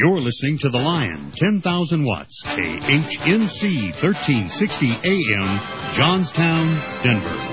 You're listening to The Lion, 10,000 watts, KHNC 1360 AM, Johnstown, Denver.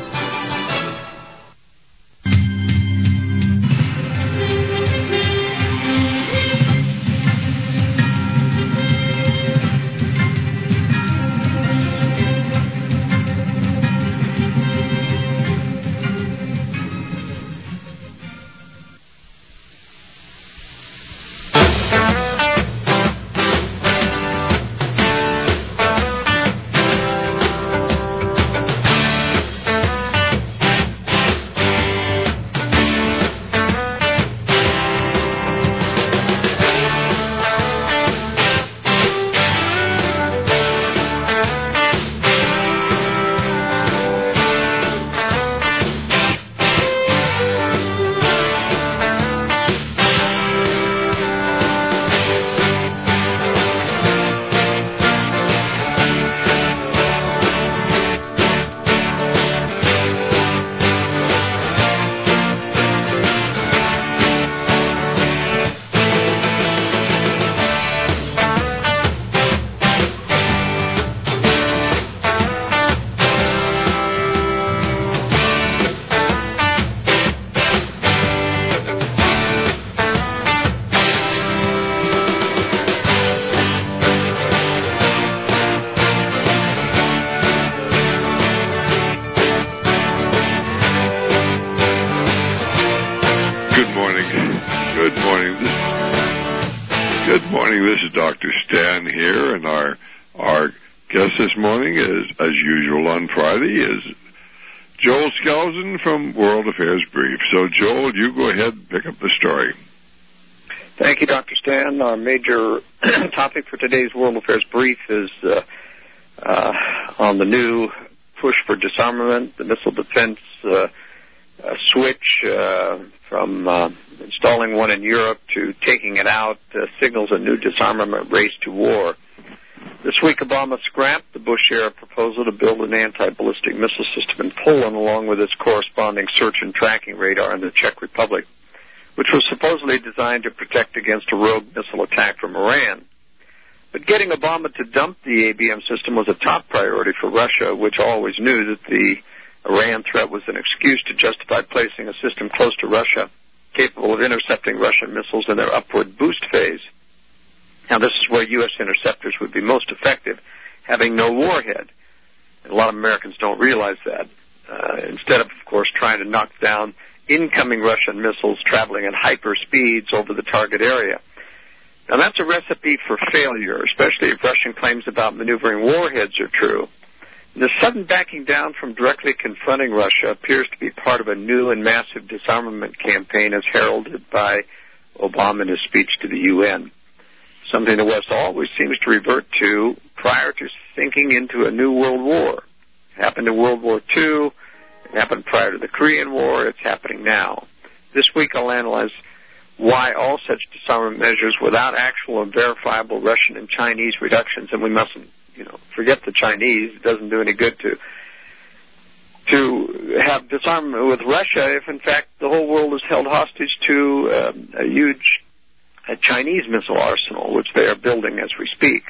This is Dr. Stan here, and our guest this morning is, as usual on Friday, is Joel Skeleton from World Affairs Brief. So, Joel, you go ahead and pick up the story. Thank you, Dr. Stan. Our major topic for today's World Affairs Brief is on the new push for disarmament, the missile defense switch from installing one in Europe to taking it out signals a new disarmament race to war. This week, Obama scrapped the Bush-era proposal to build an anti-ballistic missile system in Poland, along with its corresponding search and tracking radar in the Czech Republic, which was supposedly designed to protect against a rogue missile attack from Iran. But getting Obama to dump the ABM system was a top priority for Russia, which always knew that the Iran threat was an excuse to justify placing a system close to Russia, capable of intercepting Russian missiles in their upward boost phase. Now, this is where U.S. interceptors would be most effective, having no warhead. And a lot of Americans don't realize that. Instead of course, trying to knock down incoming Russian missiles traveling at hyper speeds over the target area. Now, that's a recipe for failure, especially if Russian claims about maneuvering warheads are true. The sudden backing down from directly confronting Russia appears to be part of a new and massive disarmament campaign as heralded by Obama in his speech to the UN, something the West always seems to revert to prior to sinking into a new world war. It happened in World War II. It happened prior to the Korean War. It's happening now. This week I'll analyze why all such disarmament measures without actual and verifiable Russian and Chinese reductions, and we mustn't forget the Chinese. It doesn't do any good to have disarmament with Russia if, in fact, the whole world is held hostage to a huge Chinese missile arsenal, which they are building as we speak.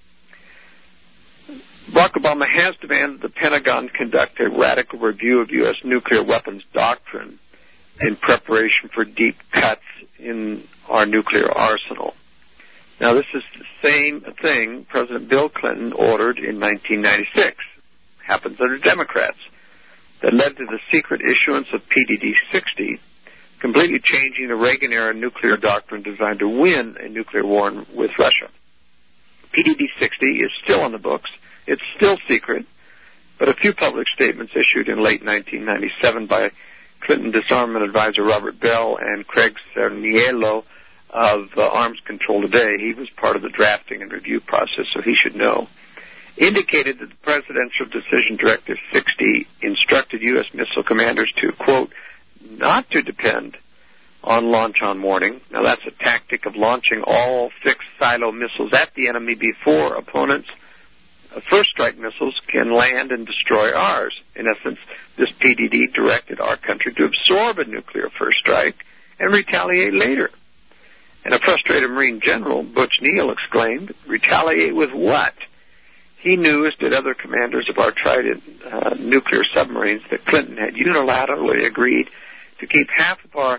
Barack Obama has demanded the Pentagon conduct a radical review of U.S. nuclear weapons doctrine in preparation for deep cuts in our nuclear arsenal. Now, this is the same thing President Bill Clinton ordered in 1996. Happens under Democrats. That led to the secret issuance of PDD-60, completely changing the Reagan-era nuclear doctrine designed to win a nuclear war with Russia. PDD-60 is still on the books. It's still secret, but a few public statements issued in late 1997 by Clinton disarmament advisor Robert Bell and Craig Cerniello of Arms Control Today, he was part of the drafting and review process, so he should know, indicated that the Presidential Decision Directive 60 instructed U.S. missile commanders to, quote, not to depend on launch on warning. Now, that's a tactic of launching all fixed silo missiles at the enemy before opponents' first strike missiles can land and destroy ours. In essence, this PDD directed our country to absorb a nuclear first strike and retaliate later. And a frustrated Marine General, Butch Neal, exclaimed, "Retaliate with what?" He knew, as did other commanders of our Trident nuclear submarines, that Clinton had unilaterally agreed to keep half of our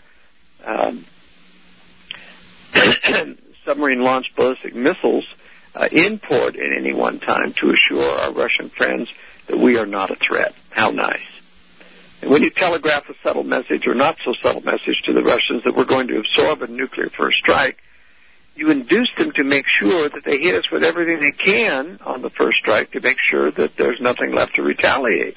submarine-launched ballistic missiles in port at any one time to assure our Russian friends that we are not a threat. How nice. And when you telegraph a subtle message or not so subtle message to the Russians that we're going to absorb a nuclear first strike, you induce them to make sure that they hit us with everything they can on the first strike to make sure that there's nothing left to retaliate.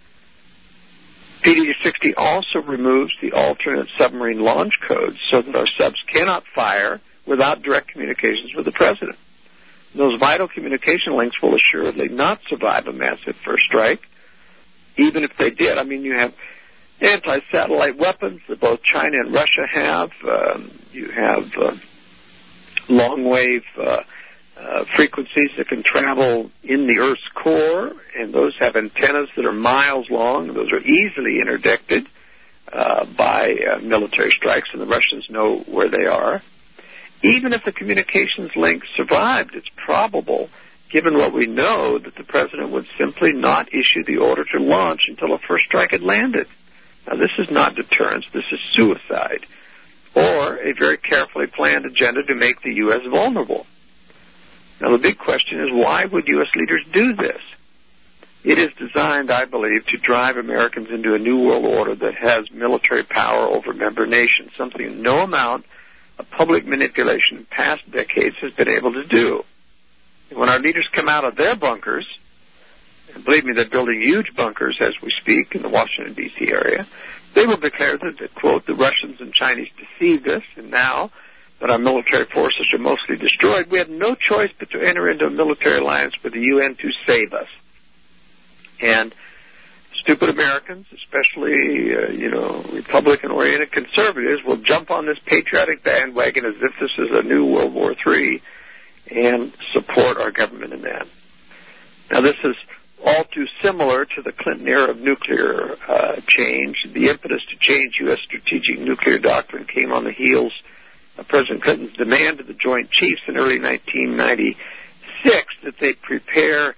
PD-60 also removes the alternate submarine launch codes so that our subs cannot fire without direct communications with the President. Those vital communication links will assuredly not survive a massive first strike. Even if they did, I mean, you have anti-satellite weapons that both China and Russia have. You have long-wave frequencies that can travel in the Earth's core, and those have antennas that are miles long. Those are easily interdicted by military strikes, and the Russians know where they are. Even if the communications link survived, it's probable, given what we know, that the President would simply not issue the order to launch until a first strike had landed. Now, this is not deterrence. This is suicide, or a very carefully planned agenda to make the U.S. vulnerable. Now, the big question is, why would U.S. leaders do this? It is designed, I believe, to drive Americans into a new world order that has military power over member nations, something no amount of public manipulation in past decades has been able to do. When our leaders come out of their bunkers, and believe me, they're building huge bunkers as we speak in the Washington, D.C. area, they will declare that, quote, the Russians and Chinese deceived us, and now that our military forces are mostly destroyed, we have no choice but to enter into a military alliance with the UN to save us. And stupid Americans, especially, Republican-oriented conservatives, will jump on this patriotic bandwagon as if this is a new World War III and support our government in that. Now, this is all too similar to the Clinton era of nuclear change. The impetus to change U.S. strategic nuclear doctrine came on the heels of President Clinton's demand to the Joint Chiefs in early 1996 that they prepare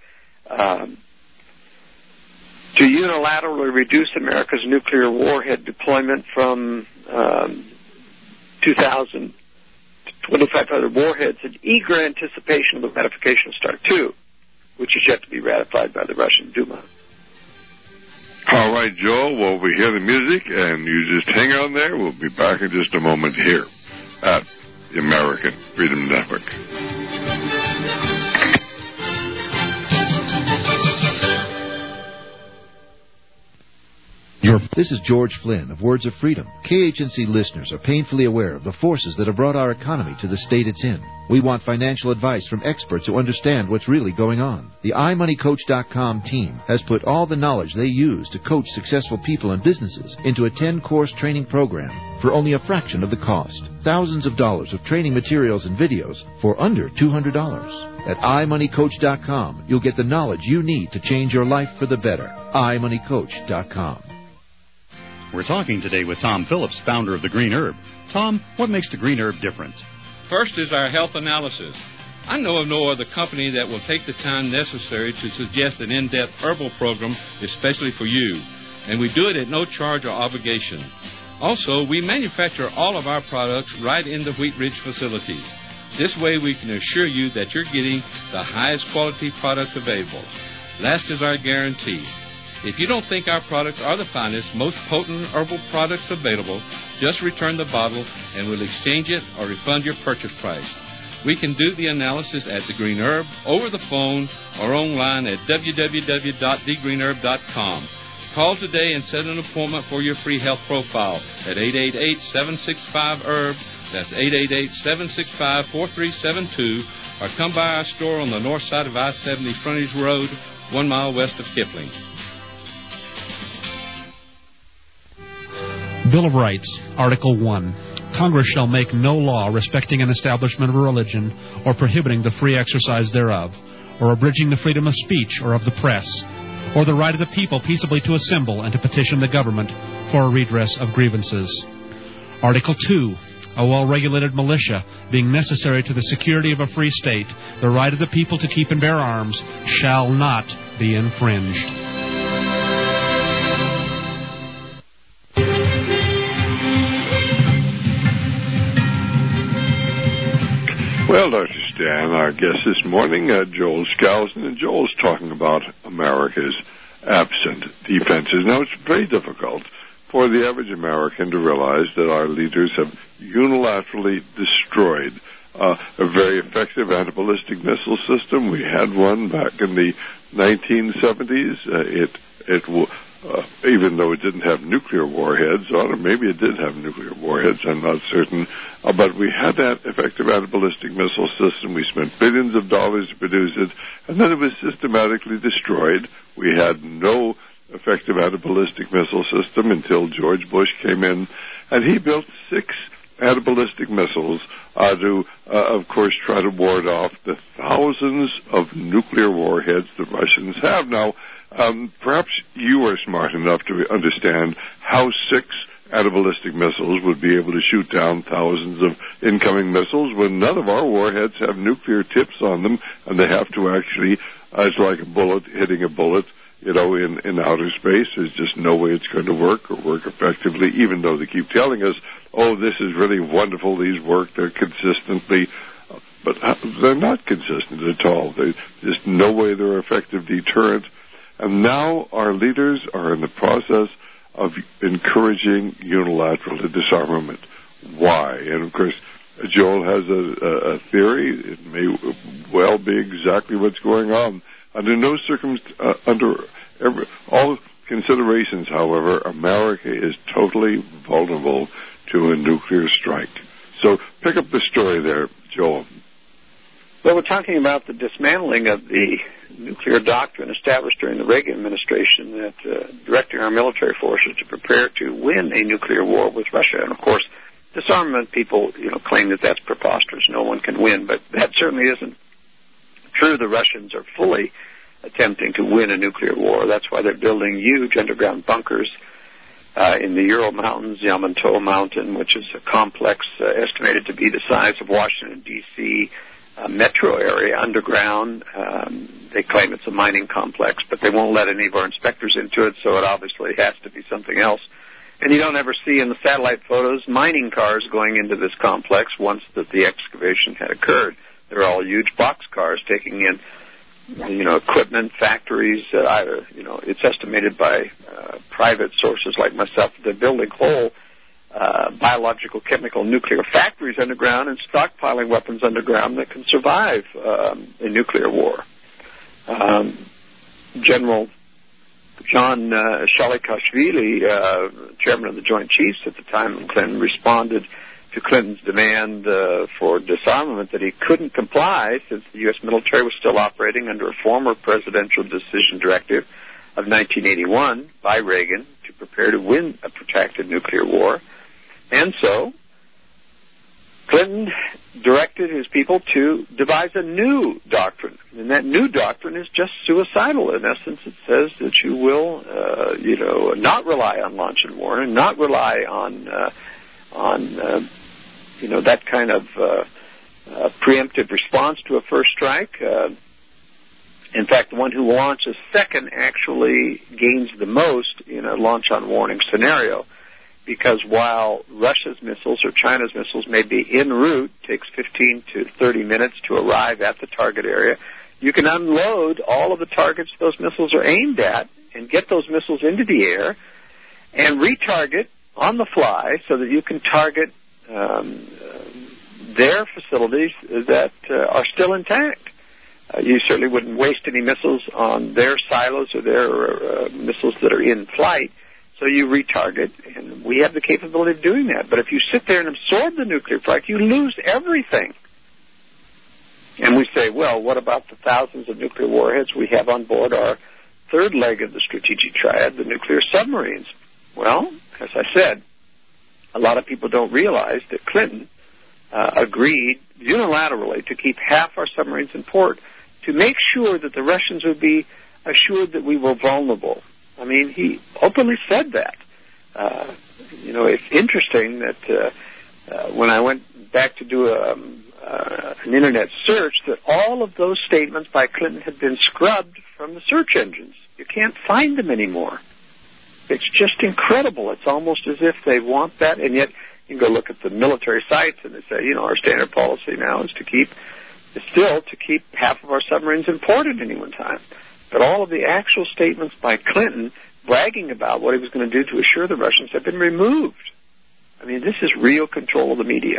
to unilaterally reduce America's nuclear warhead deployment from 2,000 to 2,500 warheads in eager anticipation of the ratification of START II, which is yet to be ratified by the Russian Duma. All right, Joel, well, we hear the music, and you just hang on there. We'll be back in just a moment here at the American Freedom Network. This is George Flynn of Words of Freedom. KHNC listeners are painfully aware of the forces that have brought our economy to the state it's in. We want financial advice from experts who understand what's really going on. The iMoneyCoach.com team has put all the knowledge they use to coach successful people and businesses into a 10-course training program for only a fraction of the cost. Thousands of dollars of training materials and videos for under $200. At iMoneyCoach.com, you'll get the knowledge you need to change your life for the better. iMoneyCoach.com. We're talking today with Tom Phillips, founder of the Green Herb. Tom, what makes the Green Herb different? First is our health analysis. I know of no other company that will take the time necessary to suggest an in-depth herbal program especially for you, and we do it at no charge or obligation. Also, we manufacture all of our products right in the Wheat Ridge facilities. This way we can assure you that you're getting the highest quality products available. Last is our guarantee. If you don't think our products are the finest, most potent herbal products available, just return the bottle and we'll exchange it or refund your purchase price. We can do the analysis at The Green Herb, over the phone, or online at www.thegreenherb.com. Call today and set an appointment for your free health profile at 888-765-HERB. That's 888-765-4372. Or come by our store on the north side of I-70 Frontage Road, 1 mile west of Kipling. Bill of Rights, Article 1. Congress shall make no law respecting an establishment of a religion or prohibiting the free exercise thereof, or abridging the freedom of speech or of the press, or the right of the people peaceably to assemble and to petition the government for a redress of grievances. Article 2. a well-regulated militia being necessary to the security of a free state, the right of the people to keep and bear arms shall not be infringed. Well, Dr. Stan, our guest this morning, Joel Skousen, and Joel's talking about America's absent defenses. Now, it's very difficult for the average American to realize that our leaders have unilaterally destroyed a very effective anti-ballistic missile system. We had one back in the 1970s. Even though it didn't have nuclear warheads on it, maybe it did have nuclear warheads, I'm not certain, but we had that effective anti-ballistic missile system. We spent billions of dollars to produce it, and then it was systematically destroyed. We had no effective anti-ballistic missile system until George Bush came in, and he built 6 anti-ballistic missiles to, of course, try to ward off the thousands of nuclear warheads the Russians have. Now, perhaps you are smart enough to understand how 6 anti-ballistic missiles would be able to shoot down thousands of incoming missiles when none of our warheads have nuclear tips on them, and they have to actually, it's like a bullet hitting a bullet, in outer space. There's just no way it's going to work or work effectively, even though they keep telling us, oh, this is really wonderful, these work, they're consistently, but they're not consistent at all. There's just no way they're effective deterrent. And now our leaders are in the process of encouraging unilateral disarmament. Why? And of course, Joel has a theory. It may well be exactly what's going on. Under no all considerations, however, America is totally vulnerable to a nuclear strike. So pick up the story there, Joel. Well, we're talking about the dismantling of the nuclear doctrine established during the Reagan administration that directing our military forces to prepare to win a nuclear war with Russia. And, of course, disarmament people, claim that that's preposterous. No one can win. But that certainly isn't true. The Russians are fully attempting to win a nuclear war. That's why they're building huge underground bunkers in the Ural Mountains, Yamato Mountain, which is a complex estimated to be the size of Washington, D.C., metro area underground. They claim it's a mining complex, but they won't let any of our inspectors into it, so it obviously has to be something else. And you don't ever see in the satellite photos mining cars going into this complex once that the excavation had occurred. They're all huge box cars taking in, equipment, factories. It's estimated by private sources like myself that they're building whole biological, chemical, nuclear factories underground and stockpiling weapons underground that can survive a nuclear war. General John Shalikashvili, chairman of the Joint Chiefs at the time of Clinton, responded to Clinton's demand for disarmament that he couldn't comply since the U.S. military was still operating under a former presidential decision directive of 1981 by Reagan to prepare to win a protracted nuclear war. And so Clinton directed his people to devise a new doctrine. And that new doctrine is just suicidal. In essence, it says that you will, not rely on launch and warning, not rely on that kind of preemptive response to a first strike. In fact, the one who launches second actually gains the most in a launch on warning scenario, because while Russia's missiles or China's missiles may be en route, takes 15 to 30 minutes to arrive at the target area, you can unload all of the targets those missiles are aimed at and get those missiles into the air and retarget on the fly so that you can target their facilities that are still intact. You certainly wouldn't waste any missiles on their silos or their missiles that are in flight, so you retarget, and we have the capability of doing that. But if you sit there and absorb the nuclear strike, you lose everything. And we say, well, what about the thousands of nuclear warheads we have on board our third leg of the strategic triad, the nuclear submarines? Well, as I said, a lot of people don't realize that Clinton agreed unilaterally to keep half our submarines in port to make sure that the Russians would be assured that we were vulnerable. I mean, he openly said that. It's interesting that when I went back to do an Internet search, that all of those statements by Clinton had been scrubbed from the search engines. You can't find them anymore. It's just incredible. It's almost as if they want that, and yet you can go look at the military sites, and they say, our standard policy now is still to keep half of our submarines in port at any one time. But all of the actual statements by Clinton bragging about what he was going to do to assure the Russians have been removed. I mean, this is real control of the media.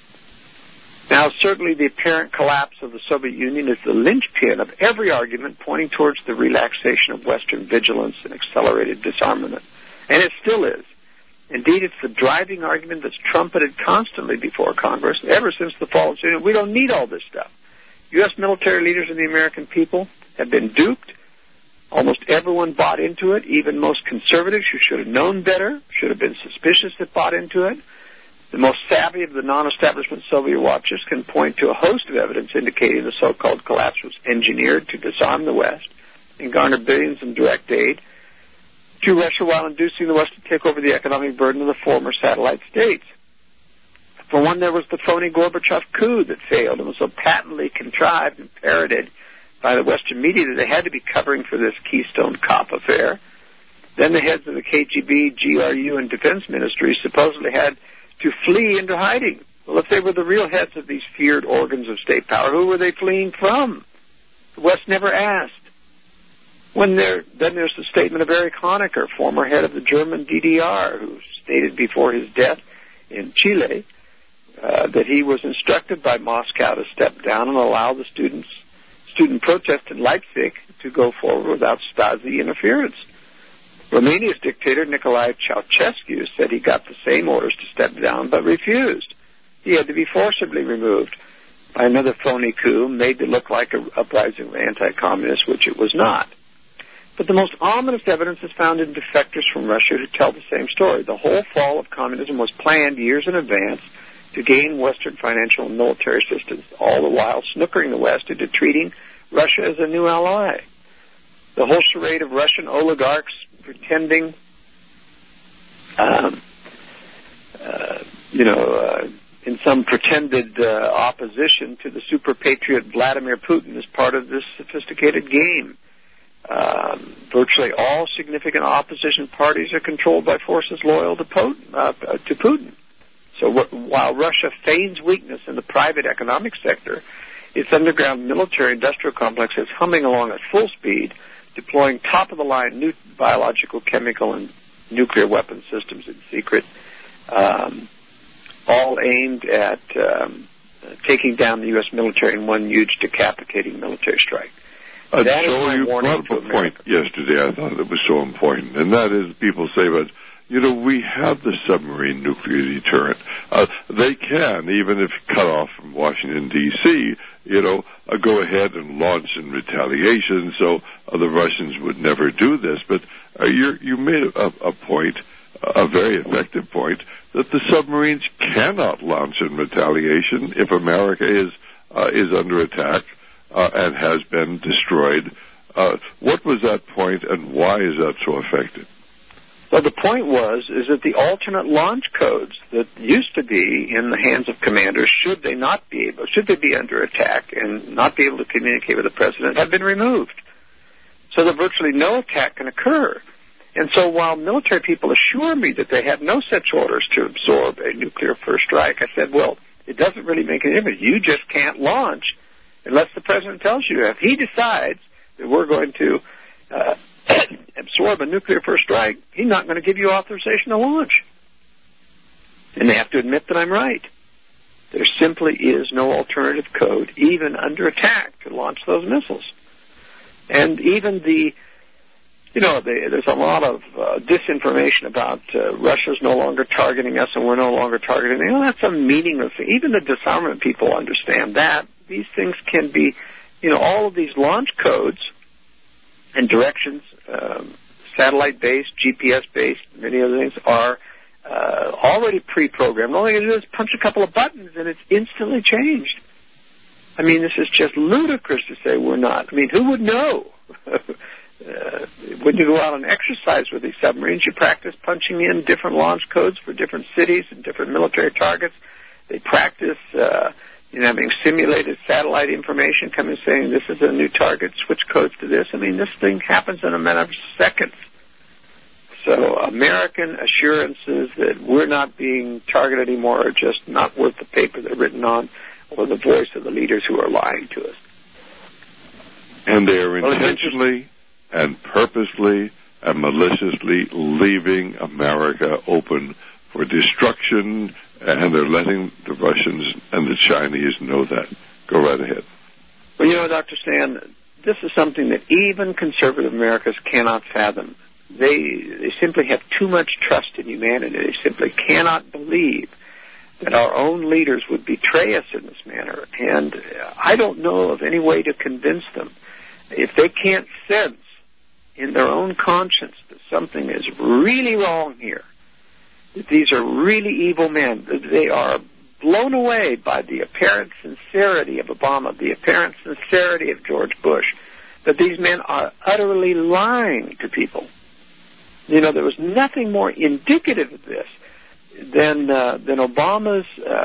Now, certainly the apparent collapse of the Soviet Union is the linchpin of every argument pointing towards the relaxation of Western vigilance and accelerated disarmament. And it still is. Indeed, it's the driving argument that's trumpeted constantly before Congress ever since the fall of the Union. We don't need all this stuff. U.S. military leaders and the American people have been duped. Almost everyone bought into it, even most conservatives who should have known better, should have been suspicious that bought into it. The most savvy of the non-establishment Soviet watchers can point to a host of evidence indicating the so-called collapse was engineered to disarm the West and garner billions in direct aid to Russia while inducing the West to take over the economic burden of the former satellite states. For one, there was the phony Gorbachev coup that failed and was so patently contrived and parroted by the Western media that they had to be covering for this Keystone Cop affair. Then the heads of the KGB, GRU, and defense ministries supposedly had to flee into hiding. Well, if they were the real heads of these feared organs of state power, who were they fleeing from? The West never asked. Then there's the statement of Erich Honecker, former head of the German DDR, who stated before his death in Chile that he was instructed by Moscow to step down and allow the student protest in Leipzig to go forward without Stasi interference. Romania's dictator, Nicolae Ceausescu, said he got the same orders to step down but refused. He had to be forcibly removed by another phony coup made to look like an uprising of anti-communists, which it was not. But the most ominous evidence is found in defectors from Russia who tell the same story. The whole fall of communism was planned years in advance to gain Western financial and military assistance, all the while snookering the West into treating Russia as a new ally. The whole charade of Russian oligarchs pretending, in some pretended opposition to the super patriot Vladimir Putin is part of this sophisticated game. Virtually all significant opposition parties are controlled by forces loyal to Putin. So while Russia feigns weakness in the private economic sector, its underground military-industrial complex is humming along at full speed, deploying top-of-the-line new biological, chemical, and nuclear weapon systems in secret, all aimed at taking down the U.S. military in one huge decapitating military strike. Joel, you brought up a point yesterday I thought that was so important, and that is people say, but, we have the submarine nuclear deterrent. They can, even if cut off from Washington, D.C., go ahead and launch in retaliation, so the Russians would never do this. But you made a point, a very effective point, that the submarines cannot launch in retaliation if America is under attack and has been destroyed. What was that point, and why is that so effective? Well, the point is that the alternate launch codes that used to be in the hands of commanders, should they be under attack and not be able to communicate with the president, have been removed. So that virtually no attack can occur. And so while military people assure me that they have no such orders to absorb a nuclear first strike, I said, well, it doesn't really make any difference. You just can't launch unless the president tells you. If he decides that we're going to absorb a nuclear first strike, he's not going to give you authorization to launch. And they have to admit that I'm right. There simply is no alternative code, even under attack, to launch those missiles. And even there's a lot of disinformation about Russia's no longer targeting us and we're no longer targeting them. That's a meaningless thing. Even the disarmament people understand that. These things can be, all of these launch codes and directions, satellite-based, GPS-based, many other things, are already pre-programmed. All you do is punch a couple of buttons and it's instantly changed. I mean, this is just ludicrous to say we're not. I mean, who would know? When you go out on exercise with these submarines, you practice punching in different launch codes for different cities and different military targets They practice, having simulated satellite information coming saying this is a new target, switch codes to this. I mean, this thing happens in a matter of seconds. So American assurances that we're not being targeted anymore are just not worth the paper they're written on or the voice of the leaders who are lying to us. And they are intentionally and purposely and maliciously leaving America open for destruction, and they're letting the Russians and the Chinese know that. Go right ahead. Well, Dr. Stan, this is something that even conservative Americans cannot fathom. They simply have too much trust in humanity. They simply cannot believe that our own leaders would betray us in this manner. And I don't know of any way to convince them. If they can't sense in their own conscience that something is really wrong here, that these are really evil men, that they are blown away by the apparent sincerity of Obama, the apparent sincerity of George Bush, that these men are utterly lying to people. There was nothing more indicative of this than Obama's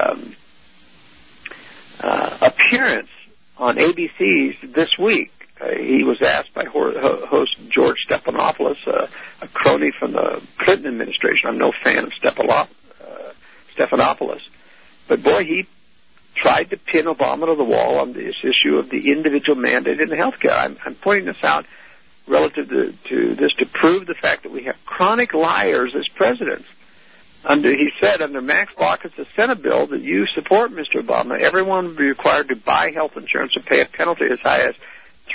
appearance on ABC's this week. He was asked by host George Stephanopoulos, a crony from the Clinton administration. I'm no fan of Stephanopoulos. But, boy, he tried to pin Obama to the wall on this issue of the individual mandate in health care. I'm pointing this out relative to this to prove the fact that we have chronic liars as presidents. He said under Max Baucus' Senate bill that you support, Mr. Obama, everyone would be required to buy health insurance and pay a penalty as high as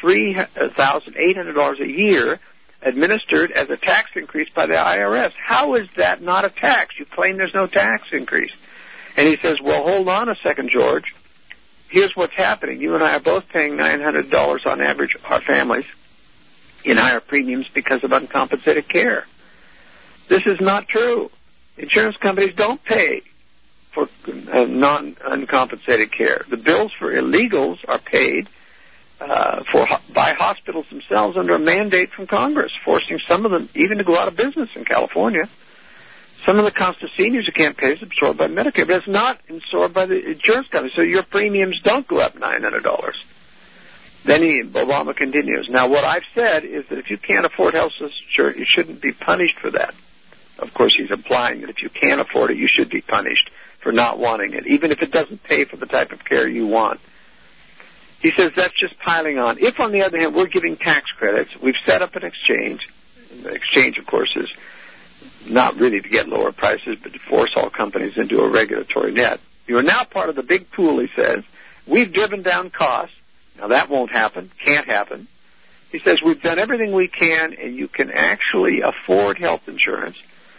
$3,800 a year administered as a tax increase by the IRS. How is that not a tax? You claim there's no tax increase. And he says, well, hold on a second, George. Here's what's happening. You and I are both paying $900 on average, our families, in higher premiums because of uncompensated care. This is not true. Insurance companies don't pay for uncompensated care. The bills for illegals are paid by hospitals themselves under a mandate from Congress, forcing some of them even to go out of business in California. Some of the cost of seniors who can't pay is absorbed by Medicare, but it's not absorbed by the insurance company, so your premiums don't go up $900. Then Obama continues. Now, what I've said is that if you can't afford health insurance, you shouldn't be punished for that. Of course, he's implying that if you can't afford it, you should be punished for not wanting it, even if it doesn't pay for the type of care you want. He says that's just piling on. If, on the other hand, we're giving tax credits, we've set up an exchange. The exchange, of course, is not really to get lower prices, but to force all companies into a regulatory net. You are now part of the big pool, he says. We've driven down costs. Now, that won't happen, can't happen. He says we've done everything we can, and you can actually afford health insurance,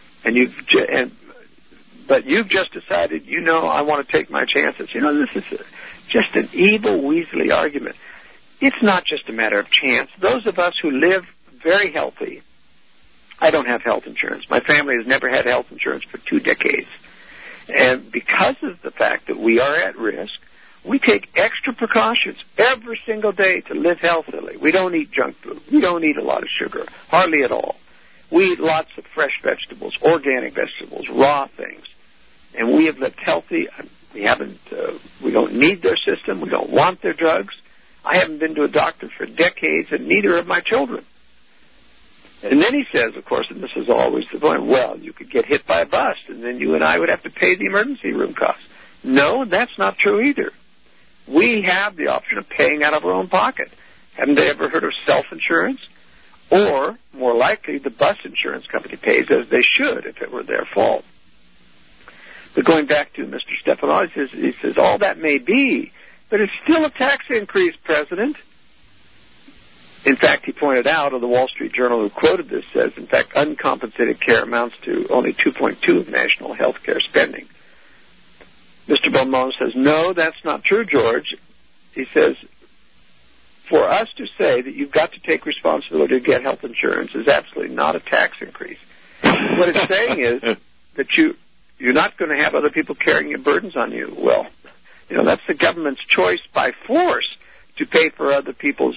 but you've just decided, I want to take my chances. This is just an evil, weaselly argument. It's not just a matter of chance. Those of us who live very healthy, I don't have health insurance. My family has never had health insurance for 2 decades. And because of the fact that we are at risk, we take extra precautions every single day to live healthily. We don't eat junk food. We don't eat a lot of sugar, hardly at all. We eat lots of fresh vegetables, organic vegetables, raw things. And we have lived healthy. We don't need their system. We don't want their drugs. I haven't been to a doctor for decades, and neither have my children. And then he says, of course, and this is always the point, well, you could get hit by a bus, and then you and I would have to pay the emergency room costs. No, that's not true either. We have the option of paying out of our own pocket. Haven't they ever heard of self-insurance? Or, more likely, the bus insurance company pays as they should if it were their fault. But going back to Mr. Stephanopoulos, he says, all that may be, but it's still a tax increase, President. In fact, he pointed out, or the Wall Street Journal who quoted this says, in fact, uncompensated care amounts to only 2.2 of national health care spending. Mr. Belmont says, no, that's not true, George. He says, for us to say that you've got to take responsibility to get health insurance is absolutely not a tax increase. What it's saying is that you're not going to have other people carrying your burdens on you. Well, that's the government's choice by force to pay for other people's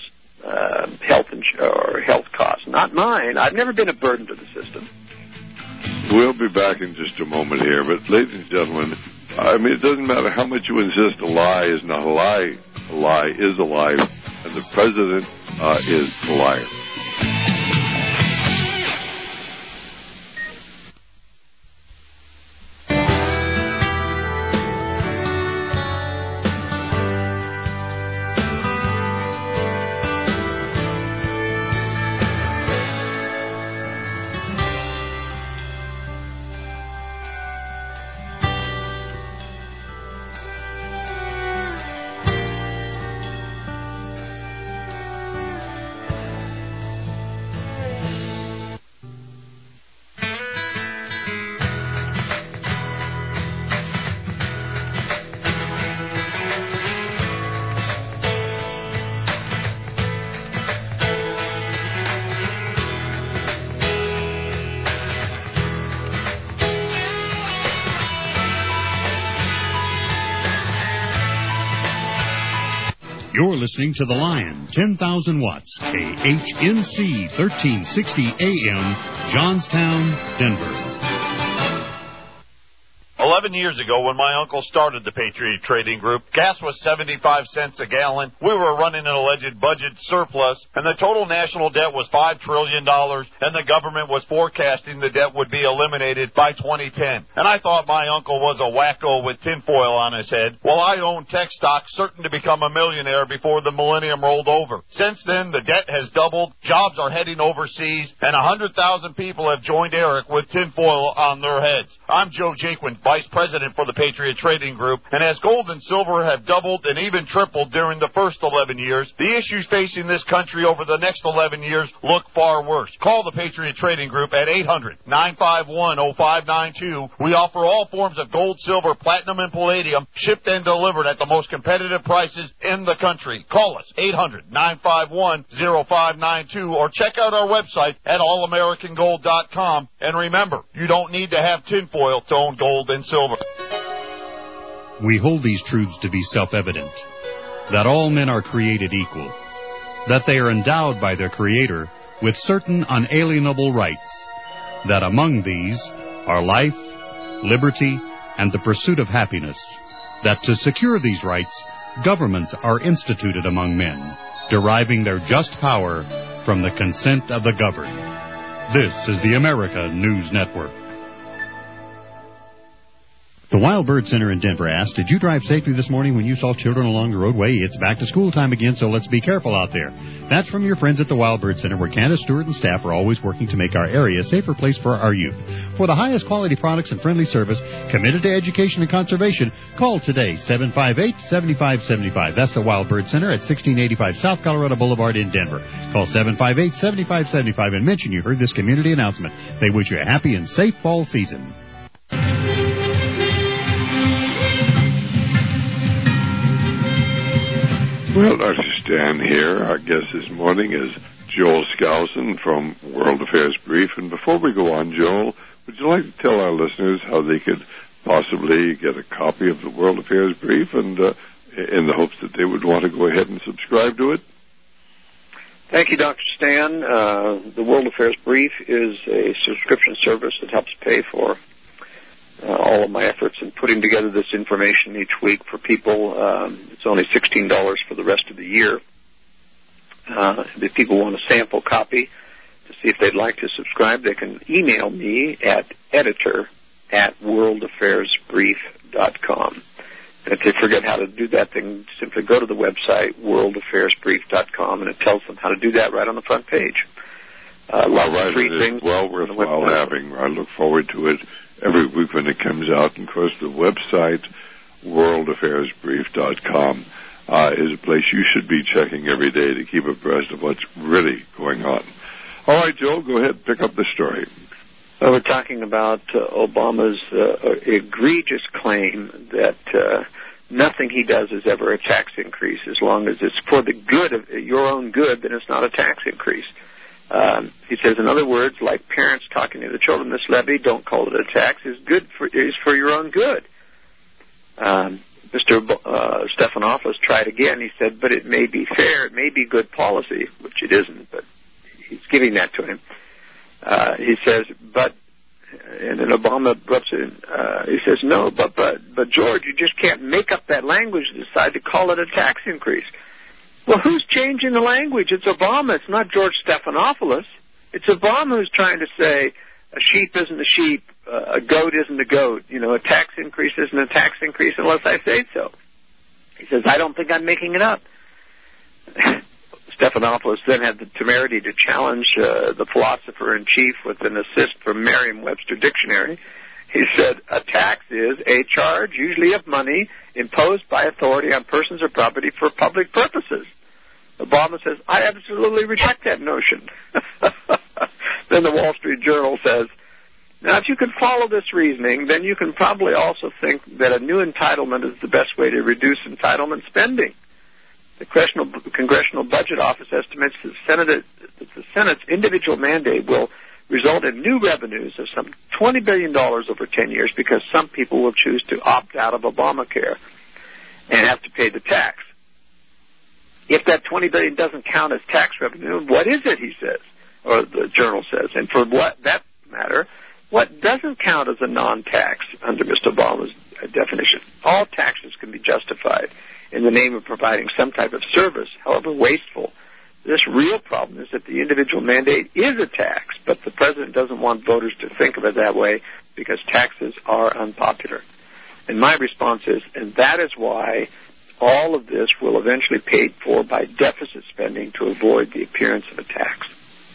health costs, not mine. I've never been a burden to the system. We'll be back in just a moment here, but ladies and gentlemen, I mean, it doesn't matter how much you insist a lie is not a lie. A lie is a lie, and the president is the liar. You're listening to The Lion, 10,000 watts, KHNC 1360 AM, Johnstown, Denver. 11 years ago, when my uncle started the Patriot Trading Group, gas was 75 cents a gallon. We were running an alleged budget surplus, and the total national debt was $5 trillion, and the government was forecasting the debt would be eliminated by 2010. And I thought my uncle was a wacko with tinfoil on his head, while I owned tech stocks certain to become a millionaire before the millennium rolled over. Since then, the debt has doubled, jobs are heading overseas, and 100,000 people have joined Eric with tinfoil on their heads. I'm Joe Jaquin, Vice President for the Patriot Trading Group, and as gold and silver have doubled and even tripled during the first 11 years, the issues facing this country over the next 11 years look far worse. Call the Patriot Trading Group at 800-951-0592. We offer all forms of gold, silver, platinum, and palladium, shipped and delivered at the most competitive prices in the country. Call us, 800-951-0592, or check out our website at allamericangold.com. And remember, you don't need to have tinfoil to own gold and silver. We hold these truths to be self-evident, that all men are created equal, that they are endowed by their Creator with certain unalienable rights, that among these are life, liberty, and the pursuit of happiness, that to secure these rights, governments are instituted among men, deriving their just power from the consent of the governed. This is the America News Network. The Wild Bird Center in Denver asked, did you drive safely this morning when you saw children along the roadway? It's back to school time again, so let's be careful out there. That's from your friends at the Wild Bird Center, where Candace Stewart and staff are always working to make our area a safer place for our youth. For the highest quality products and friendly service, committed to education and conservation, call today, 758-7575. That's the Wild Bird Center at 1685 South Colorado Boulevard in Denver. Call 758-7575 and mention you heard this community announcement. They wish you a happy and safe fall season. Well, Dr. Stan here. Our guest this morning is Joel Skousen from World Affairs Brief. And before we go on, Joel, would you like to tell our listeners how they could possibly get a copy of the World Affairs Brief, and in the hopes that they would want to go ahead and subscribe to it? Thank you, Dr. Stan. The World Affairs Brief is a subscription service that helps pay for all of my efforts in putting together this information each week for people. It's only $16 for the rest of the year. If people want a sample copy to see if they'd like to subscribe, they can email me at editor@worldaffairsbrief.com. And if they forget how to do that, they can simply go to the website, worldaffairsbrief.com, and it tells them how to do that right on the front page. Lots of free things. Well worthwhile having. I look forward to it every week when it comes out. And, of course, the website, worldaffairsbrief.com, is a place you should be checking every day to keep abreast of what's really going on. All right, Joel, go ahead and pick up the story. We're talking about Obama's egregious claim that nothing he does is ever a tax increase. As long as it's for the good of your own good, then it's not a tax increase. He says, in other words, like parents talking to the children, this levy, don't call it a tax, is for your own good. Mr. Stephanopoulos tried again. He said, but it may be fair, it may be good policy, which it isn't, but he's giving that to him. He says, but And then Obama erupts in. He says, no, but George, you just can't make up that language and decide to call it a tax increase. Well, who's changing the language? It's Obama. It's not George Stephanopoulos. It's Obama who's trying to say a sheep isn't a sheep, a goat isn't a goat. You know, a tax increase isn't a tax increase unless I say so. He says, I don't think I'm making it up. Stephanopoulos then had the temerity to challenge the philosopher-in-chief with an assist from Merriam-Webster Dictionary. He said, a tax is a charge, usually of money, imposed by authority on persons or property for public purposes. Obama says, I absolutely reject that notion. Then the Wall Street Journal says, now if you can follow this reasoning, then you can probably also think that a new entitlement is the best way to reduce entitlement spending. The Congressional Budget Office estimates that the Senate's individual mandate will result in new revenues of some $20 billion over 10 years because some people will choose to opt out of Obamacare and have to pay the tax. If that $20 billion doesn't count as tax revenue, what is it, he says, or the Journal says? And for what that matter, what doesn't count as a non-tax under Mr. Obama's definition? All taxes can be justified in the name of providing some type of service, however wasteful. This real problem is that the individual mandate is a tax, but the president doesn't want voters to think of it that way because taxes are unpopular. And my response is, and that is why all of this will eventually be paid for by deficit spending to avoid the appearance of a tax.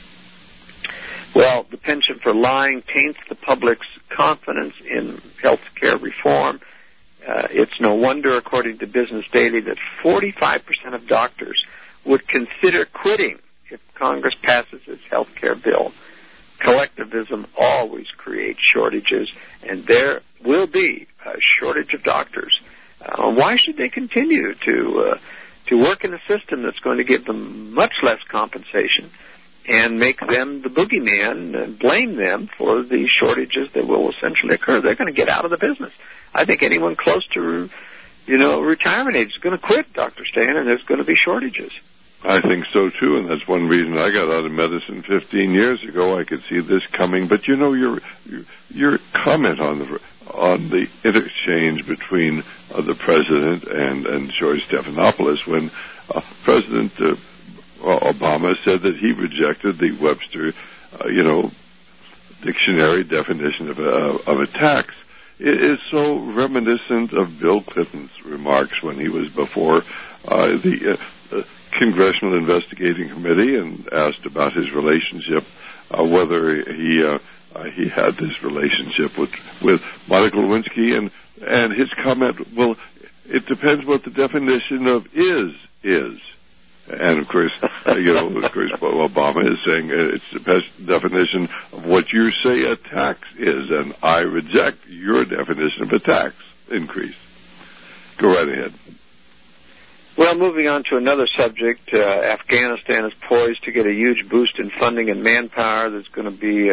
Well, the penchant for lying taints the public's confidence in health care reform. It's no wonder, according to Business Daily, that 45% of doctors would consider quitting if Congress passes its health care bill. Collectivism always creates shortages, and there will be a shortage of doctors. Why should they continue to work in a system that's going to give them much less compensation and make them the boogeyman and blame them for the shortages that will essentially occur? They're going to get out of the business. I think anyone close to, retirement age is going to quit, Dr. Stan, and there's going to be shortages. I think so, too, and that's one reason I got out of medicine 15 years ago. I could see this coming. But, your comment on the interchange between the president and George Stephanopoulos when President Obama said that he rejected the Webster, dictionary definition of a tax, it is so reminiscent of Bill Clinton's remarks when he was before the Congressional Investigating Committee and asked about his relationship, whether he had this relationship with Monica Lewinsky, and his comment, well, it depends what the definition of is. And of course, Obama is saying it's the best definition of what you say a tax is, and I reject your definition of a tax increase. Go right ahead. Well, moving on to another subject, Afghanistan is poised to get a huge boost in funding and manpower. There's going to be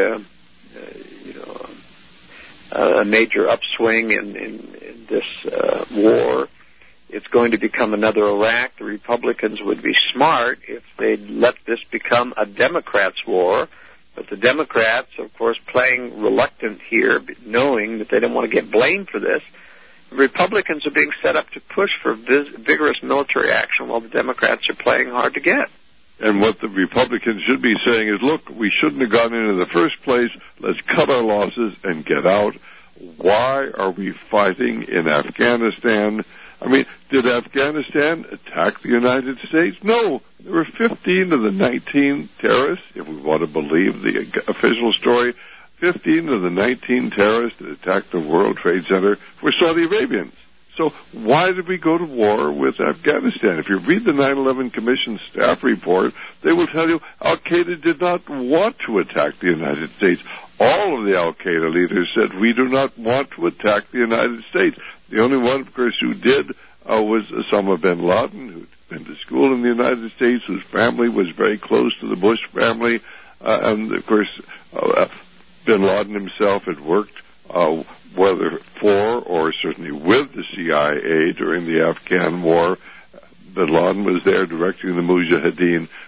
a major upswing in this war. It's going to become another Iraq. The Republicans would be smart if they'd let this become a Democrats' war. But the Democrats, of course, playing reluctant here, knowing that they don't want to get blamed for this. The Republicans are being set up to push for vigorous military action while the Democrats are playing hard to get. And what the Republicans should be saying is, look, we shouldn't have gone in the first place. Let's cut our losses and get out. Why are we fighting in Afghanistan? I mean, did Afghanistan attack the United States? No. There were 15 of the 19 terrorists, if we want to believe the official story, 15 of the 19 terrorists that attacked the World Trade Center were Saudi Arabians. So why did we go to war with Afghanistan? If you read the 9/11 Commission staff report, they will tell you Al-Qaeda did not want to attack the United States. All of the Al-Qaeda leaders said, we do not want to attack the United States. The only one, of course, who did was Osama bin Laden, who'd been to school in the United States, whose family was very close to the Bush family. And, of course, bin Laden himself had worked whether for or certainly with the CIA during the Afghan war. Bin Laden was there directing the Mujahideen.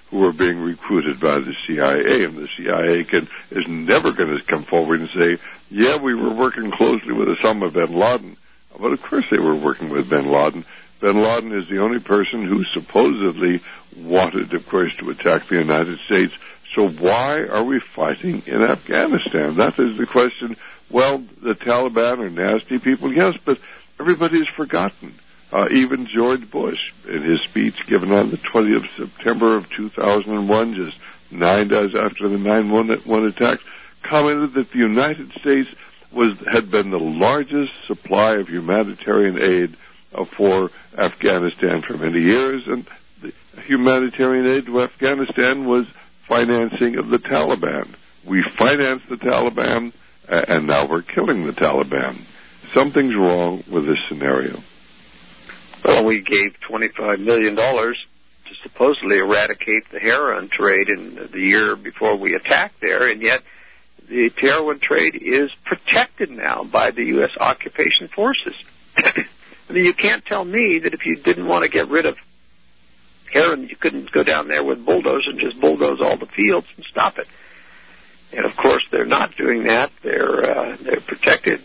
who were being recruited by the CIA, and the CIA is never going to come forward and say, yeah, we were working closely with Osama bin Laden. But of course they were working with bin Laden. Bin Laden is the only person who supposedly wanted, of course, to attack the United States. So why are we fighting in Afghanistan? That is the question. Well, the Taliban are nasty people, yes, but everybody has forgotten. Even George Bush, in his speech given on the 20th of September of 2001, just 9 days after the 9/11 attacks, commented that the United States had been the largest supply of humanitarian aid for Afghanistan for many years, and the humanitarian aid to Afghanistan was financing of the Taliban. We financed the Taliban, and now we're killing the Taliban. Something's wrong with this scenario. Well, we gave $25 million to supposedly eradicate the heroin trade in the year before we attacked there, and yet the heroin trade is protected now by the U.S. occupation forces. I mean, you can't tell me that if you didn't want to get rid of heroin, you couldn't go down there with bulldozers and just bulldoze all the fields and stop it. And of course, they're not doing that. They're protected.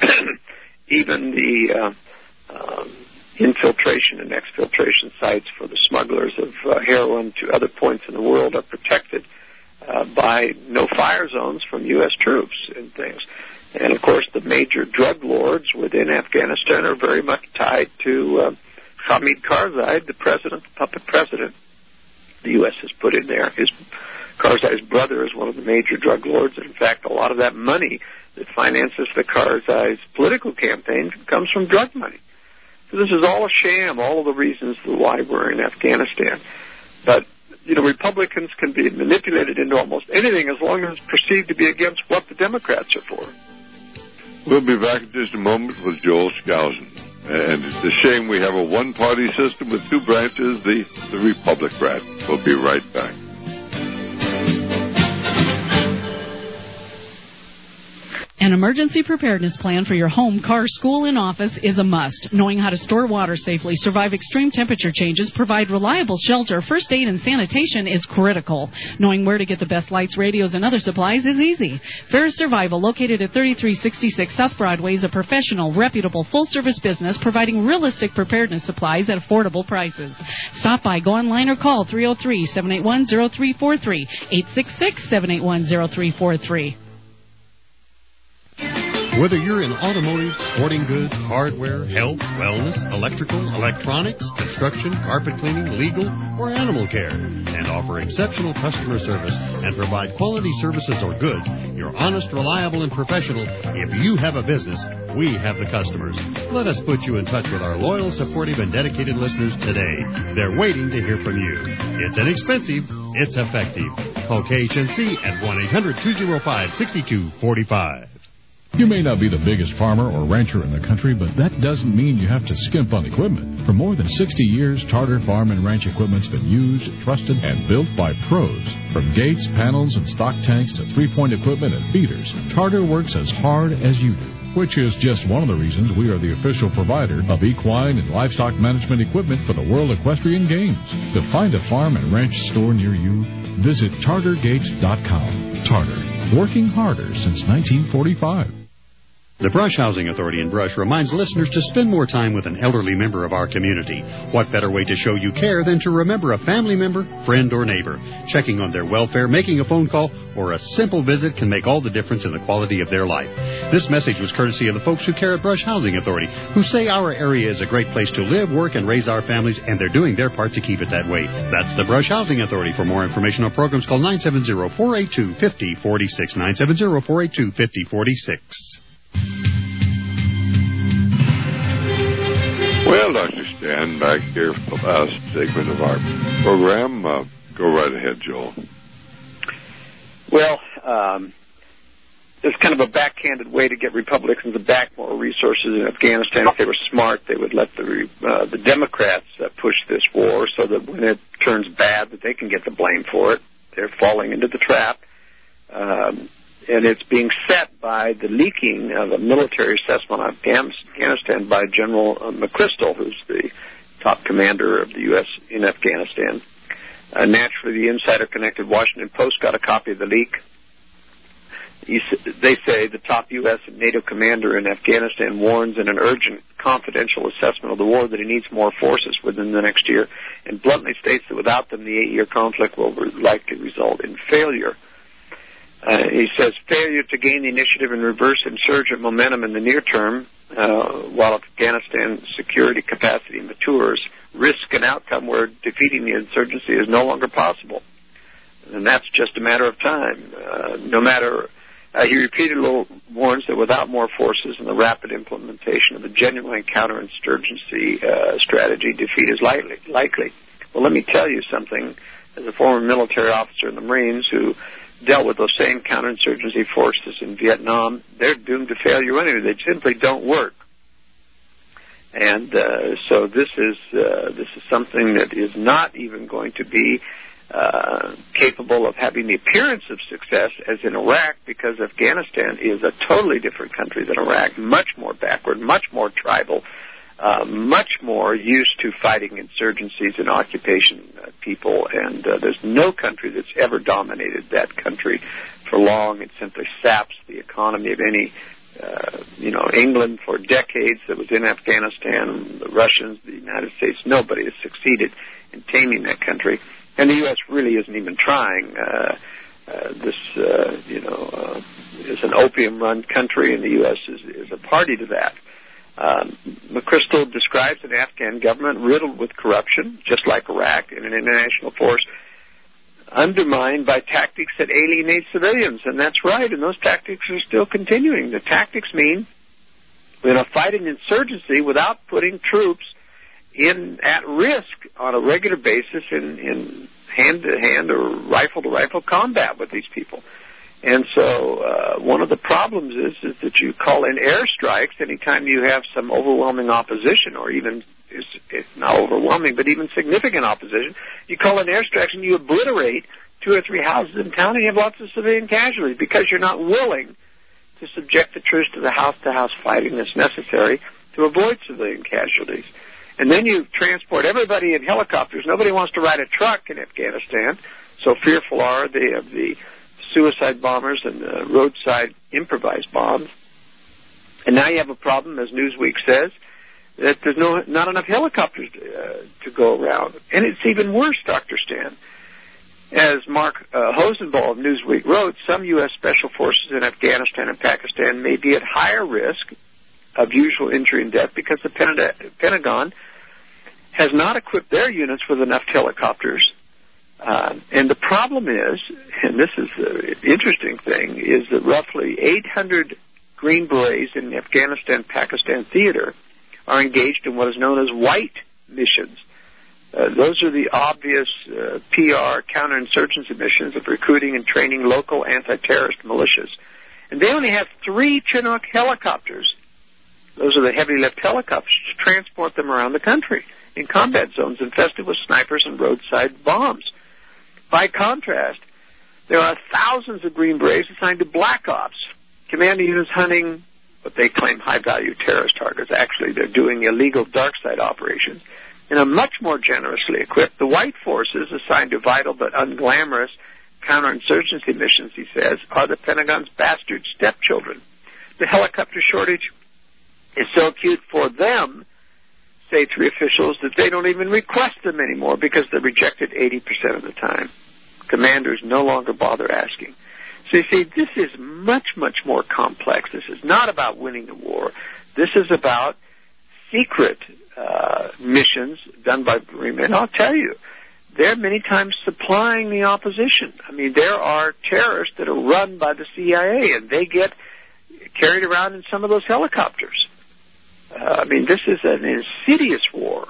Even the infiltration and exfiltration sites for the smugglers of heroin to other points in the world are protected by no-fire zones from U.S. troops and things. And, of course, the major drug lords within Afghanistan are very much tied to Hamid Karzai, the president, the puppet president. The U.S. has put in there. Karzai's brother is one of the major drug lords. And in fact, a lot of that money that finances the Karzai's political campaign comes from drug money. So this is all a sham, all of the reasons why we're in Afghanistan. But, you know, Republicans can be manipulated into almost anything as long as it's perceived to be against what the Democrats are for. We'll be back in just a moment with Joel Skousen. And it's a shame we have a one-party system with two branches, the Republic branch. We'll be right back. An emergency preparedness plan for your home, car, school, and office is a must. Knowing how to store water safely, survive extreme temperature changes, provide reliable shelter, first aid, and sanitation is critical. Knowing where to get the best lights, radios, and other supplies is easy. Ferris Survival, located at 3366 South Broadway, is a professional, reputable, full-service business providing realistic preparedness supplies at affordable prices. Stop by, go online, or call 303-781-0343, 866-781-0343. Whether you're in automotive, sporting goods, hardware, health, wellness, electrical, electronics, construction, carpet cleaning, legal, or animal care, and offer exceptional customer service and provide quality services or goods, you're honest, reliable, and professional. If you have a business, we have the customers. Let us put you in touch with our loyal, supportive, and dedicated listeners today. They're waiting to hear from you. It's inexpensive. It's effective. Call KHNC at 1-800-205-6245. You may not be the biggest farmer or rancher in the country, but that doesn't mean you have to skimp on equipment. For more than 60 years, Tarter Farm and Ranch equipment's been used, trusted, and built by pros. From gates, panels, and stock tanks to three-point equipment and feeders, Tarter works as hard as you do, which is just one of the reasons we are the official provider of equine and livestock management equipment for the World Equestrian Games. To find a farm and ranch store near you, visit TarterGates.com. Tarter, working harder since 1945. The Brush Housing Authority in Brush reminds listeners to spend more time with an elderly member of our community. What better way to show you care than to remember a family member, friend, or neighbor? Checking on their welfare, making a phone call, or a simple visit can make all the difference in the quality of their life. This message was courtesy of the folks who care at Brush Housing Authority, who say our area is a great place to live, work, and raise our families, and they're doing their part to keep it that way. That's the Brush Housing Authority. For more information on programs, call 970-482-5046, 970-482-5046. Well, Dr. Stan, back here for the last segment of our program. Go right ahead, Joel. Well, there's kind of a backhanded way to get Republicans to back more resources in Afghanistan. If they were smart, they would let the Democrats push this war so that when it turns bad, that they can get the blame for it. They're falling into the trap. And it's being set by the leaking of a military assessment on Afghanistan by General McChrystal, who's the top commander of the U.S. in Afghanistan. Naturally, the insider-connected Washington Post got a copy of the leak. They say the top U.S. and NATO commander in Afghanistan warns in an urgent confidential assessment of the war that he needs more forces within the next year, and bluntly states that without them, the 8-year conflict will likely result in failure. He says failure to gain the initiative and reverse insurgent momentum in the near term, while Afghanistan's security capacity matures, risk an outcome where defeating the insurgency is no longer possible. And that's just a matter of time. He repeatedly warns that without more forces and the rapid implementation of a genuine counterinsurgency strategy, defeat is likely. Well, let me tell you something. As a former military officer in the Marines who dealt with those same counterinsurgency forces in Vietnam, they're doomed to failure anyway. They simply don't work. And so this is something that is not even going to be capable of having the appearance of success as in Iraq, because Afghanistan is a totally different country than Iraq, much more backward, much more tribal, much more used to fighting insurgencies and occupation people, and there's no country that's ever dominated that country for long. It simply saps the economy of any, England for decades that was in Afghanistan, the Russians, the United States, nobody has succeeded in taming that country. And the U.S. really isn't even trying. This is an opium-run country, and the U.S. is a party to that. McChrystal describes an Afghan government riddled with corruption, just like Iraq, and an international force undermined by tactics that alienate civilians. And that's right, and those tactics are still continuing. The tactics mean we're going to fight an insurgency without putting troops at risk on a regular basis in hand-to-hand or rifle-to-rifle combat with these people. And so one of the problems is that you call in airstrikes anytime you have some overwhelming opposition, or even, it's not overwhelming, but even significant opposition. You call in airstrikes and you obliterate 2 or 3 houses in town, and you have lots of civilian casualties because you're not willing to subject the troops to the house-to-house fighting that's necessary to avoid civilian casualties. And then you transport everybody in helicopters. Nobody wants to ride a truck in Afghanistan, so fearful are they of the suicide bombers and the roadside improvised bombs. And now you have a problem, as Newsweek says, that there's not enough helicopters to go around. And it's even worse, Dr. Stan. As Mark Hosenball of Newsweek wrote, some U.S. Special Forces in Afghanistan and Pakistan may be at higher risk of usual injury and death because the Pentagon has not equipped their units with enough helicopters. And the problem is, and this is the interesting thing, is that roughly 800 Green Berets in the Afghanistan-Pakistan theater are engaged in what is known as white missions. Those are the obvious PR counterinsurgency missions of recruiting and training local anti-terrorist militias. And they only have 3 Chinook helicopters. Those are the heavy-lift helicopters to transport them around the country in combat zones infested with snipers and roadside bombs. By contrast, there are thousands of Green Berets assigned to Black Ops, commando units hunting what they claim high-value terrorist targets. Actually, they're doing illegal dark side operations. And are much more generously equipped. The white forces assigned to vital but unglamorous counterinsurgency missions, he says, are the Pentagon's bastard stepchildren. The helicopter shortage is so acute for them, say 3 officials, that they don't even request them anymore because they're rejected 80% of the time. Commanders no longer bother asking. So you see, this is much, much more complex. This is not about winning the war. This is about secret missions done by and I'll tell you, they're many times supplying the opposition. I mean, there are terrorists that are run by the CIA, and they get carried around in some of those helicopters. I mean, this is an insidious war.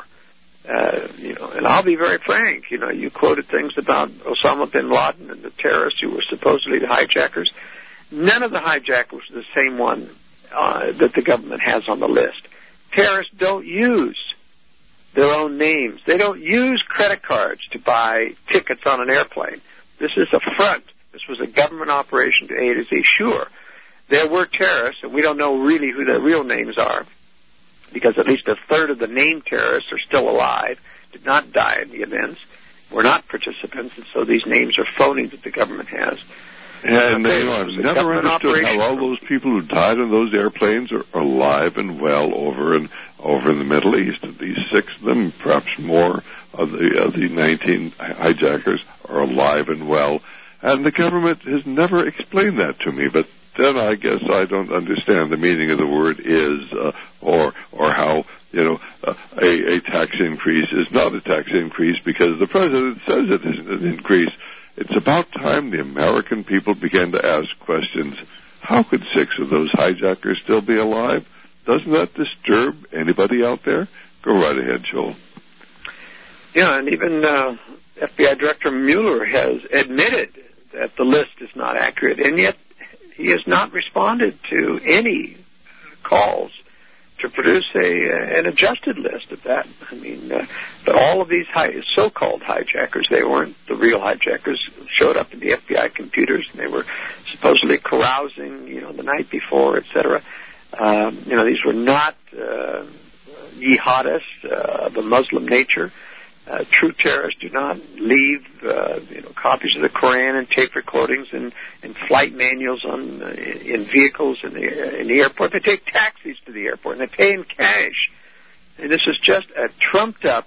And I'll be very frank. You quoted things about Osama bin Laden and the terrorists who were supposedly the hijackers. None of the hijackers were the same one that the government has on the list. Terrorists don't use their own names. They don't use credit cards to buy tickets on an airplane. This is a front. This was a government operation to A to Z. Sure, there were terrorists, and we don't know really who their real names are, because at least a third of the named terrorists are still alive, did not die in the events. were not participants, and so these names are phony that the government has. And I've never understood how all those people who died on those airplanes are alive and well over in the Middle East. At least 6 of them, perhaps more, of the 19 hijackers are alive and well. And the government has never explained that to me. But then I guess I don't understand the meaning of the word "is" or how a tax increase is not a tax increase because the president says it isn't an increase. It's about time the American people began to ask questions. How could 6 of those hijackers still be alive? Doesn't that disturb anybody out there? Go right ahead, Joel. Yeah, and even FBI Director Mueller has admitted that the list is not accurate, and yet he has not responded to any calls to produce an adjusted list of that. I mean, but all of these so-called hijackers, they weren't the real hijackers, showed up in the FBI computers, and they were supposedly carousing, the night before, etc. These were not jihadists of a Muslim nature. True terrorists do not leave, copies of the Quran and tape recordings and flight manuals in vehicles in the airport. They take taxis to the airport and they pay in cash. And this is just a trumped up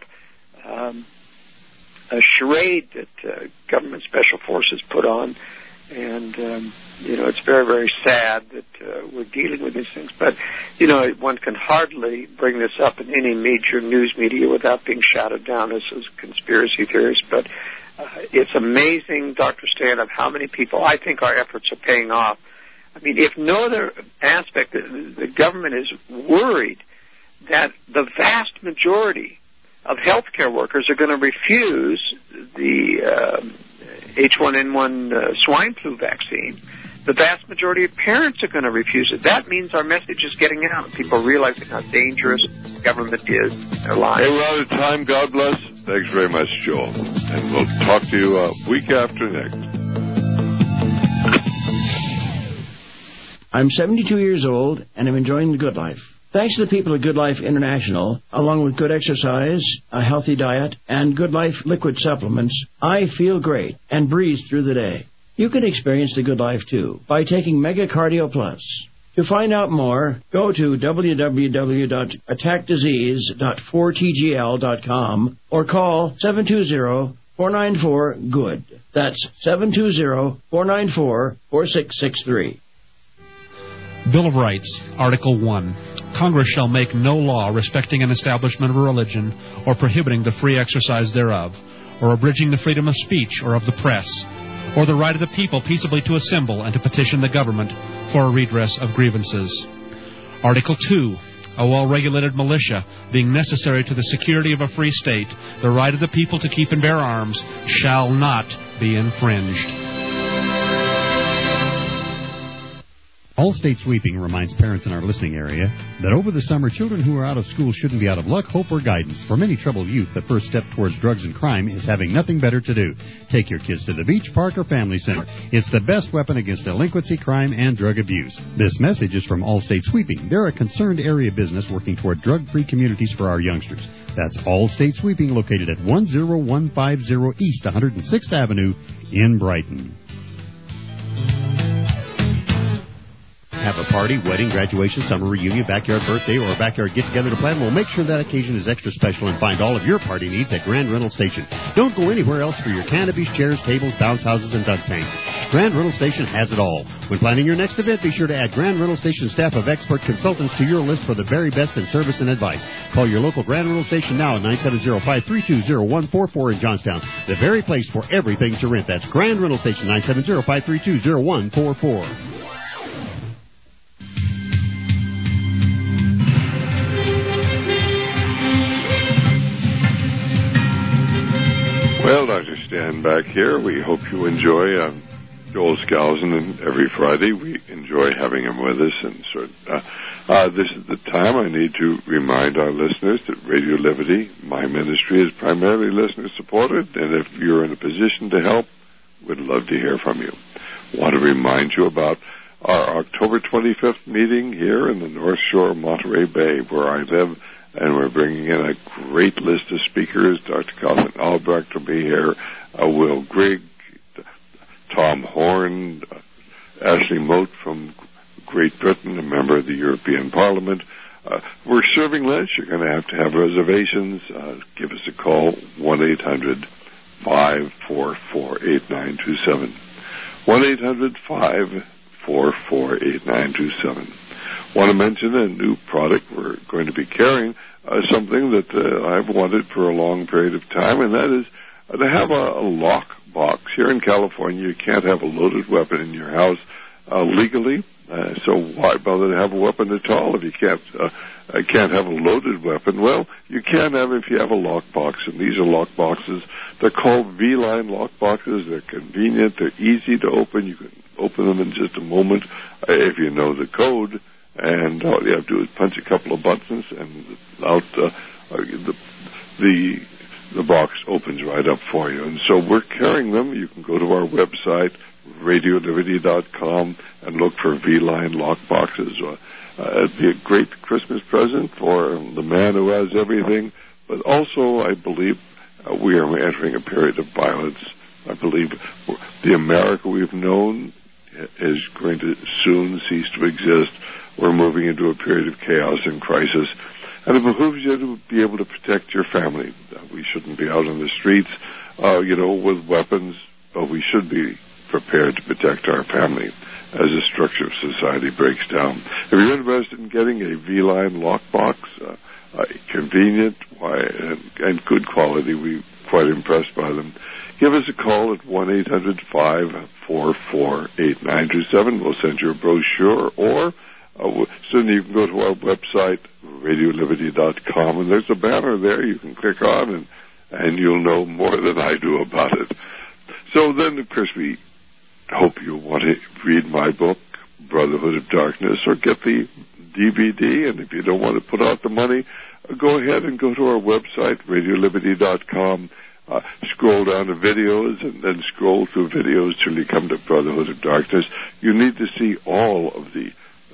a charade that government special forces put on. And, it's very, very sad that we're dealing with these things. But, one can hardly bring this up in any major news media without being shouted down as conspiracy theories. But it's amazing, Dr. Stan, of how many people I think our efforts are paying off. I mean, if no other aspect, the government is worried that the vast majority of healthcare workers are going to refuse the H1N1 swine flu vaccine. The vast majority of parents are going to refuse it. That means our message is getting out. People are realizing how dangerous government is in their lives. Hey, we're out of time. God bless. Thanks very much, Joel. And we'll talk to you week after next. I'm 72 years old, and I'm enjoying the good life. Thanks to the people at Good Life International, along with good exercise, a healthy diet, and Good Life liquid supplements, I feel great and breeze through the day. You can experience the good life, too, by taking Mega Cardio Plus. To find out more, go to www.attackdisease.4tgl.com or call 720-494-GOOD. That's 720-494-4663. Bill of Rights, Article 1. Congress shall make no law respecting an establishment of a religion or prohibiting the free exercise thereof, or abridging the freedom of speech or of the press, or the right of the people peaceably to assemble and to petition the government for a redress of grievances. Article 2. A well-regulated militia, being necessary to the security of a free state, the right of the people to keep and bear arms shall not be infringed. Allstate Sweeping reminds parents in our listening area that over the summer, children who are out of school shouldn't be out of luck, hope, or guidance. For many troubled youth, the first step towards drugs and crime is having nothing better to do. Take your kids to the beach, park, or family center. It's the best weapon against delinquency, crime, and drug abuse. This message is from Allstate Sweeping. They're a concerned area business working toward drug-free communities for our youngsters. That's Allstate Sweeping, located at 10150 East 106th Avenue in Brighton. Have a party, wedding, graduation, summer reunion, backyard birthday, or a backyard get-together to plan? Well, make sure that occasion is extra special and find all of your party needs at Grand Rental Station. Don't go anywhere else for your canopies, chairs, tables, bounce houses, and dunk tanks. Grand Rental Station has it all. When planning your next event, be sure to add Grand Rental Station staff of expert consultants to your list for the very best in service and advice. Call your local Grand Rental Station now at 970-532-0144 in Johnstown. The very place for everything to rent. That's Grand Rental Station, 970-532-0144. Well, Dr. Stan back here. We hope you enjoy Joel Skousen, and every Friday we enjoy having him with us. And this is the time I need to remind our listeners that Radio Liberty, my ministry, is primarily listener-supported, and if you're in a position to help, we'd love to hear from you. I want to remind you about our October 25th meeting here in the North Shore of Monterey Bay, where I live, and we're bringing in a great list of speakers. Dr. Colin Albrecht will be here, Will Grigg, Tom Horn, Ashley Moat from Great Britain, a member of the European Parliament. We're serving lunch. You're going to have reservations. Give us a call, 1-800-544-8927. 1-800-544-8927. Want to mention a new product we're going to be carrying, something that I've wanted for a long period of time, and that is to have a lock box. Here in California, you can't have a loaded weapon in your house legally, so why bother to have a weapon at all if you can't have a loaded weapon? Well, you can have if you have a lock box, and these are lock boxes. They're called V-Line lock boxes. They're convenient. They're easy to open. You can open them in just a moment if you know the code. And all you have to do is punch a couple of buttons, and out the box opens right up for you. And so we're carrying them. You can go to our website, RadioLiberty.com, and look for V-Line lock boxes. It'd be a great Christmas present for the man who has everything. But also, I believe we are entering a period of violence. I believe the America we've known is going to soon cease to exist. We're moving into a period of chaos and crisis. And it behooves you to be able to protect your family. We shouldn't be out on the streets, with weapons, but we should be prepared to protect our family as the structure of society breaks down. If you're interested in getting a V-Line lockbox, convenient and good quality, we're quite impressed by them, give us a call at 1-800-544-8927. We'll send you a brochure, or soon you can go to our website, RadioLiberty.com, and there's a banner there you can click on, and you'll know more than I do about it. So then, of course, we hope you want to read my book, Brotherhood of Darkness, or get the DVD, and if you don't want to put out the money, go ahead and go to our website, RadioLiberty.com, scroll down to videos, and then scroll through videos till you come to Brotherhood of Darkness. You need to see all of the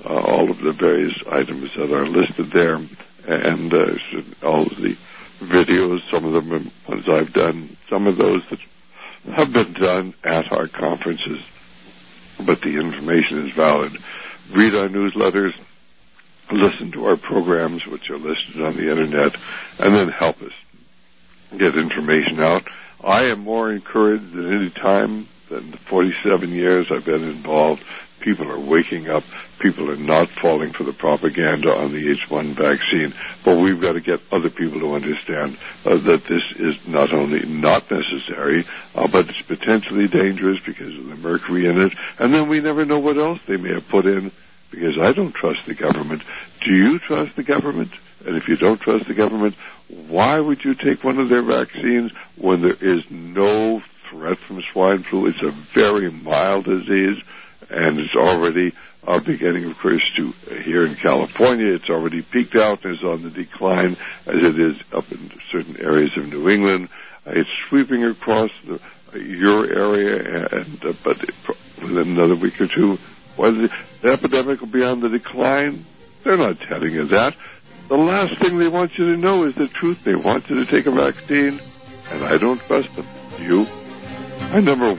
various items that are listed there, and all of the videos. Some of them are ones I've done, some of those that have been done at our conferences, but the information is valid. Read our newsletters, listen to our programs, which are listed on the Internet, and then help us get information out. I am more encouraged than any time in the 47 years I've been involved. People are waking up. People are not falling for the propaganda on the H1 vaccine. But we've got to get other people to understand that this is not only not necessary, but it's potentially dangerous because of the mercury in it. And then we never know what else they may have put in, because I don't trust the government. Do you trust the government? And if you don't trust the government, why would you take one of their vaccines when there is no threat from swine flu? It's a very mild disease, and it's already beginning, of course, here in California. It's already peaked out and is on the decline, as it is up in certain areas of New England. It's sweeping across your area, but within another week or two, the epidemic will be on the decline. They're not telling you that. The last thing they want you to know is the truth. They want you to take a vaccine, and I don't trust them. Do you? My number,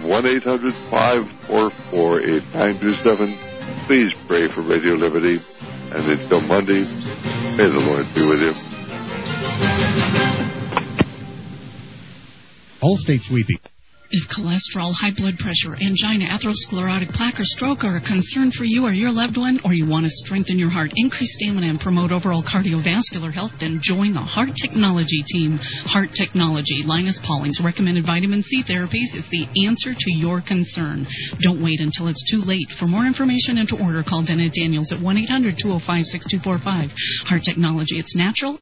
1-800-544-8927. Please pray for Radio Liberty. And until Monday, may the Lord be with you. All state sweeping. If cholesterol, high blood pressure, angina, atherosclerotic plaque, or stroke are a concern for you or your loved one, or you want to strengthen your heart, increase stamina, and promote overall cardiovascular health, then join the Heart Technology team. Heart Technology, Linus Pauling's recommended vitamin C therapies, is the answer to your concern. Don't wait until it's too late. For more information and to order, call Dennett Daniels at 1-800-205-6245. Heart Technology, it's natural.